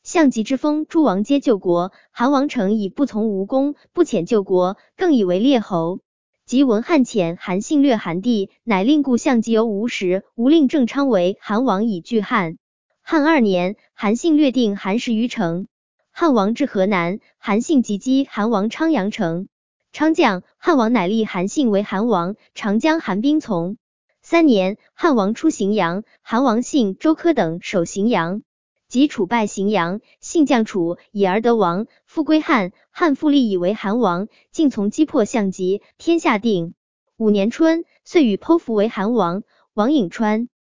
项籍之封诸王皆救国，韩王成以不从无功，不遣救国，更以为列侯。及闻汉遣韩信略韩地，乃令故项籍由吴时，吴令郑昌为韩王以拒汉。汉2年，韩信略定韩10余城。汉王至河南，韩信即击韩王昌阳城。昌将，汉王乃立韩信为韩王，常将韩兵从。3年，汉王出荥阳，韩王信、周柯等守荥阳。及楚败荥阳，信将楚，以而得王，复归汉。汉复立以为韩王，竟从击破项籍，天下定。5年春，遂与剖腹为韩王，王颍川。